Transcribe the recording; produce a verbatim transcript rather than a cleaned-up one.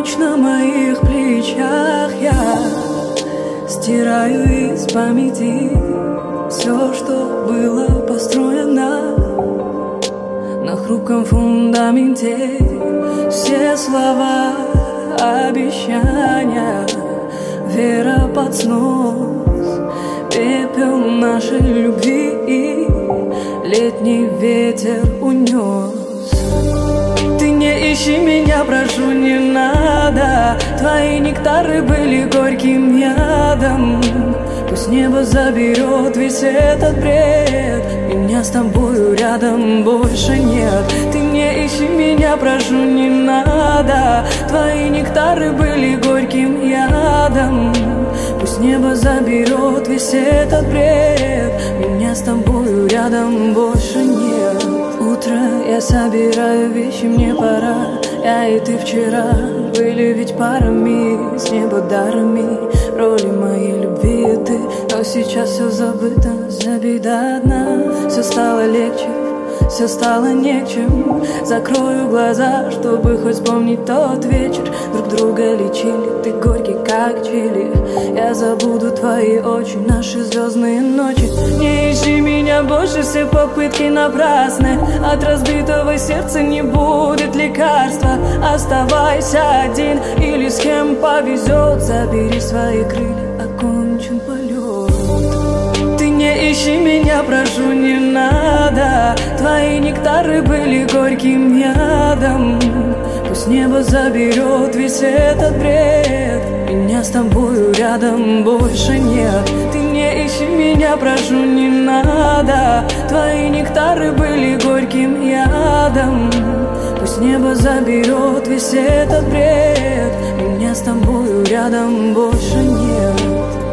ночь на моих плечах. Я стираю из памяти все, что было построено на хрупком фундаменте. Все слова, обещания, вера под снос, пепел нашей любви и летний ветер унес. Ты не ищи меня, прошу, не надо. Твои нектары были горьким ядом. Пусть небо заберет весь этот бред, меня с тобою рядом больше нет. Ты не ищи меня, прошу, не надо. Твои нектары были горьким ядом. Пусть небо заберет весь этот бред, меня с тобою рядом больше нет. Утро, я собираю вещи, мне пора. Я и ты вчера были ведь парами, с неба дарами, роли моей любви и ты. Но сейчас все забыто, забей до дна. Все стало легче, все стало не к чему. Закрою глаза, чтобы хоть вспомнить тот вечер. Друг друга лечили, ты горький как чили. Я забуду твои очи, наши звездные ночи. Не ищи меня больше, все попытки напрасны. От разбитого сердца не будет лекарства. Оставайся один или с кем повезет. Забери свои крылья, окончен полет. Ты не ищи меня, прошу, не надо. Твои нектары были горьким ядом. Пусть небо заберет весь этот бред, меня с тобою рядом больше нет. Ты не ищи меня, прошу, не надо. Твои нектары были горьким ядом. Пусть небо заберет весь этот бред, меня с тобою рядом больше нет.